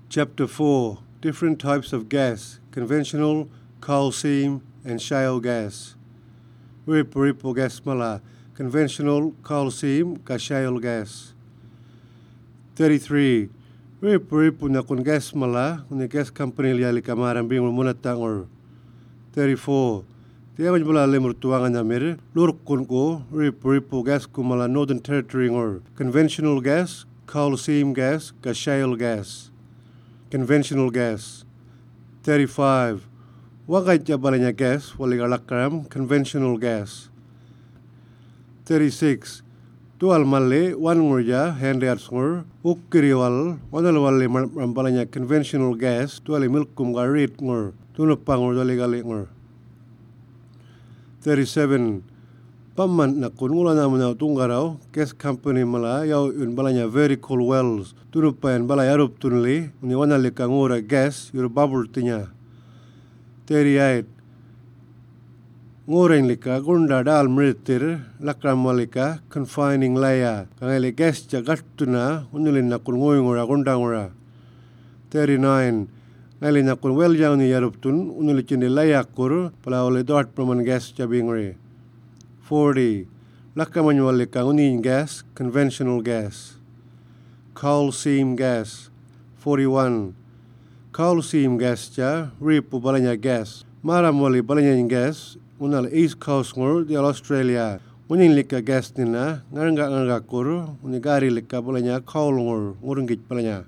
Chapter 4. Different types of gas: conventional, coal seam, and shale gas. Ripu gas mala: conventional, coal seam, ka shale gas. 33. Ripu na kun gas mala, kun gas company liali kamaran bing munatangor. 34. Tiawan bala lemur tuangan namir, lurkun ko ripu gas kumala Northern Territory ngor. Conventional gas, coal seam gas, ka shale gas. Conventional gas. 35. Wakay jabalanya gas, waligalakram, conventional gas. 36. Tual mali, wan ngurja, hende atsngur, ukiriwal, wanalwali rambalanya conventional gas, tuali milkum garit ngur, tunupangur daligali ngur. 37. Paman na kunula naman na tunggaraw, gas company mala, yaw yun balanya vertical wells, tunupayan balay arup tunli, uniwanali ka ngura gas, yur bubble tinya. 38. Ngurain lika gunda dal meritir, lakram malika, confining layer, kangili gas jagat tuna, unilin na kun ngura gunda ngura. 39. Ngali na kun well jaw ni yarup tun, unilichin ni layakur, pala ole dot praman gas jabingri. 40. Lakaman walika unin gas, conventional gas. Coal seam gas. 41. Coal seam gas ja, ripu balanya gas. Maram wali balanya gas, unal East Coast ngur di Australia. Unin lika gas nina, ngaranga kur, unigari lika balanya coal ngurungit balanya.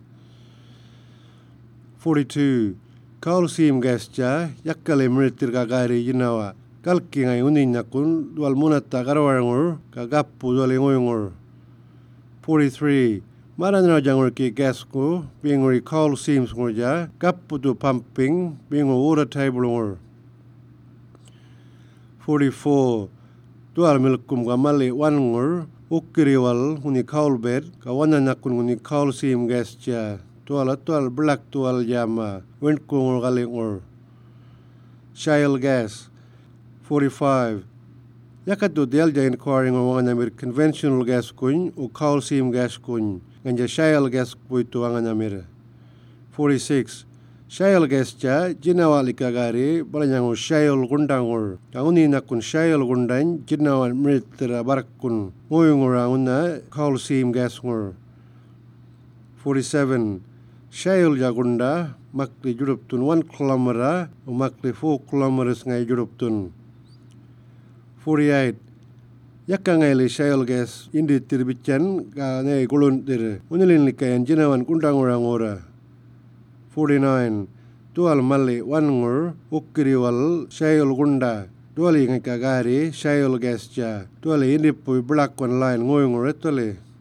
42. Coal seam gas ja, yakkale meritir gagari jinawa. Kalki ngai unin nakun, dual munata garawarangur, kagapu dual ngoyungur. 43. Maran rajangur ki gas ko, binguri coal seams ngurja, kapu tu pumping, bingur water table ngur. 44. Dual milkum gamali wan ngur, ukiriwal huni coal bed, kawana nakun huni coal seam gas ja, tual black tual jama, windkungur gali ngur. Shale gas. 45. Yakatu delja inquiring on wanganamir conventional gas kun o coal seam gas kun, ganja shale gas puitu wanganamir. 46. Shale gas ja jinawa likagari balanyangu shale gundangur. Kauni nakun shale gundan jinawa mritira barakun nguyungura una coal seam gas ngur. 47. Shale jagunda makli juruptun 1 kilometer o makli 4 kilometers ngai juruptun. 48. Yakka ngaili shale gas indi tirbichan ka ngai gulun tir unilin likayan jinawan kundangura. 49. Tual mali wangur ukiriwal shale gunda tuali ngai kagari shale gas ja tuali indi pui black one line ngoyungur etali